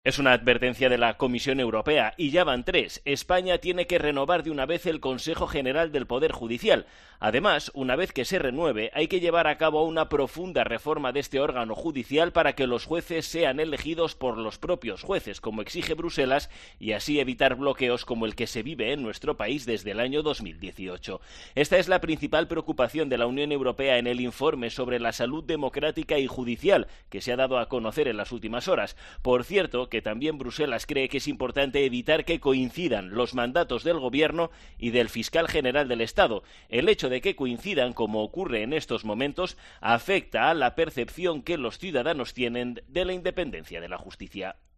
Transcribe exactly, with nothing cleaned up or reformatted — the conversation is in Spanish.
Es una advertencia de la Comisión Europea, y ya van tres. España tiene que renovar de una vez el Consejo General del Poder Judicial. Además, una vez que se renueve, hay que llevar a cabo una profunda reforma de este órgano judicial para que los jueces sean elegidos por los propios jueces, como exige Bruselas, y así evitar bloqueos como el que se vive en nuestro país desde el año dos mil dieciocho. Esta es la principal preocupación de la Unión Europea en el informe sobre la salud democrática y judicial que se ha dado a conocer en las últimas horas. Por cierto, que también Bruselas cree que es importante evitar que coincidan los mandatos del Gobierno y del fiscal general del Estado. El hecho de que coincidan, como ocurre en estos momentos, afecta a la percepción que los ciudadanos tienen de la independencia de la justicia.